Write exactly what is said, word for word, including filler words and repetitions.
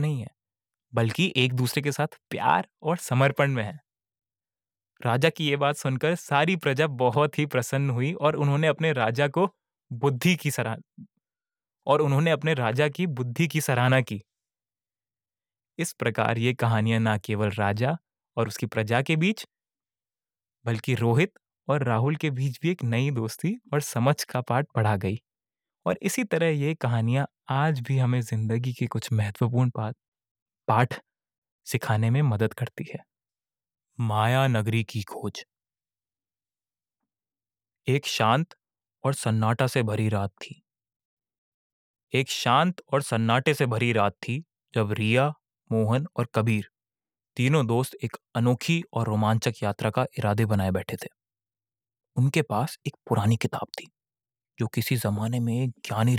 नहीं है, बल्कि एक दूसरे के साथ प्यार और समर्पण में है। राजा की ये बात सुनकर सारी प्रजा बहुत ही प्रसन्न हुई और उन्होंने अपने राजा को बुद्धि की सराह और उन्होंने अपने राजा की बुद्धि की सराहना की। इस प्रकार ये कहानियां ना केवल राजा और उसकी प्रजा के बीच, बल्कि रोहित और राहुल के बीच भी एक नई दोस्ती और समझ का पाठ पढ़ा गई। और इसी तरह ये कहानियां आज भी हमें जिंदगी के कुछ महत्वपूर्ण पाठ पाठ सिखाने में मदद करती है। माया नगरी की खोज। एक शांत और सन्नाटा से भरी रात थी। एक शांत और सन्नाटे से भरी रात थी जब रिया, मोहन और कबीर तीनों दोस्त एक अनोखी और रोमांचक यात्रा का इरादे बनाए बैठे थे। उनके पास एक पुरानी किताब थी जो किसी जमाने में एक ज्ञानी